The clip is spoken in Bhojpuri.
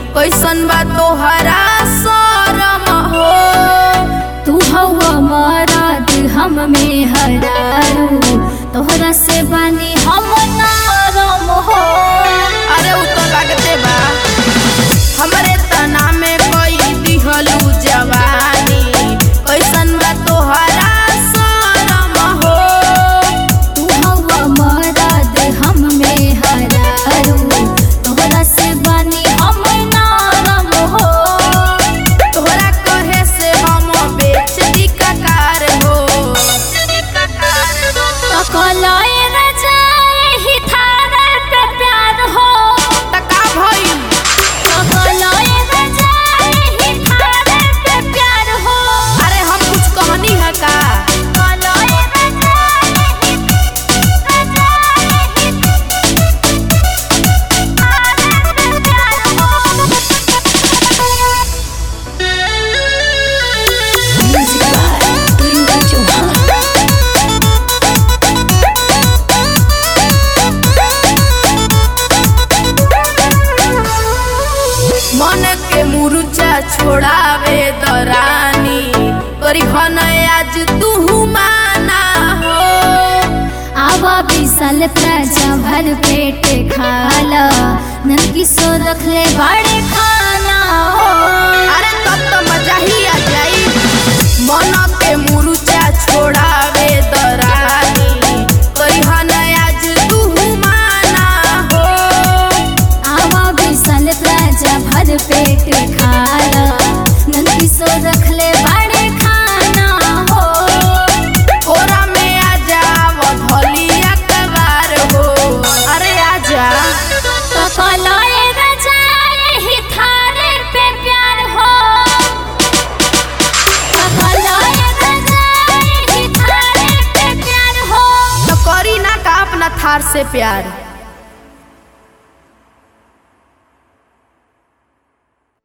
कैसन बा तोहरा शरम हो। तू हवा मरद हम में हरारू, तोहरा से बानी हम नरम हो। अरे उ तो लगते बा हमरे तना में कोई दिहलू जवानी, कैसन बा तोहरा शरम हो। तू हवा मरद हम में हरारू, तोहरा से बानी हम नरम हो। तोहरा कहे से हम बेच दी ककार हो। तो कलाए न जाए ही थारे पे प्यार हो। तका भइल तो कलाए न जाए ही थारे पे प्यार हो। अरे हम कुछ कहनी है का। कलाए न जाए ही थारे पे प्यार हो। Music by Priyanka Chauhan. मन के मुरुचा छोड़ावे दरानी, करी हन आज तू माना हो। आवा विशाल प्रजा भर पेट खाला, ननकी सो रखले बड़े खाना हो। अरे तब तो मजा ही आ जाई। मन के मुरुचा छोड़ावे दरानी, करी हन आज तू माना हो। आवा विशाल प्रजा भर पेट खाला, ननकी सो रखले बड़े खाना हो। कोरा में आ जाव ढोलिया कबार हो। अरे आजा तो कलाए न जाए ही थारे पे प्यार हो। तो कलाए न जाए ही थारे पे प्यार हो। तो करी ना का अपना थार से प्यार।